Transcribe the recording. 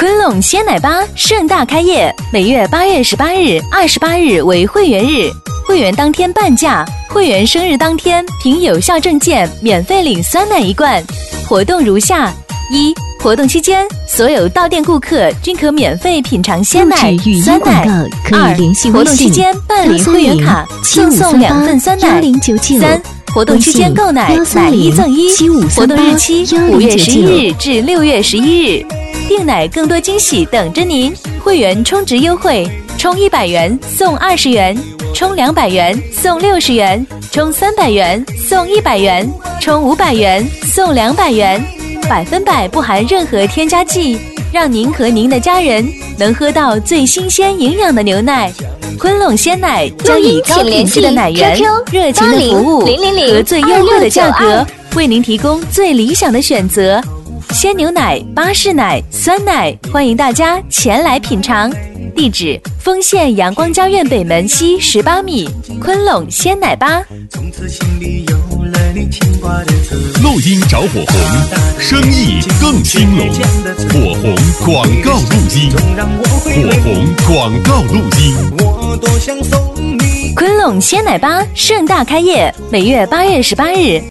昆隆鲜奶吧盛大开业，每月8月18日、28日为会员日，会员当天半价，会员生日当天凭有效证件免费领酸奶1罐。活动如下：一、活动期间，所有到店顾客均可免费品尝鲜奶、酸奶。二、活动期间办理会员卡，赠送2份酸奶。三、活动期间购奶，奶1赠1。活动日期5月11日至6月11日。订奶更多惊喜等着您！会员充值优惠，充100元送20元，充200元送60元，充300元送100元，充500元送200元，100%不含任何添加剂，让您和您的家人能喝到最新鲜营养的牛奶。昆隆鲜奶将以高品质的奶源、热情的服务和最优惠的价格，为您提供最理想的选择。鲜牛奶、巴氏奶、酸奶，欢迎大家前来品尝。地址：丰县阳光家苑北门西18米，昆隆鲜奶吧。 录音找火红，生意更兴隆。火红广告录音，火红广告录音。 昆隆鲜奶吧盛大开业，每月8月18日。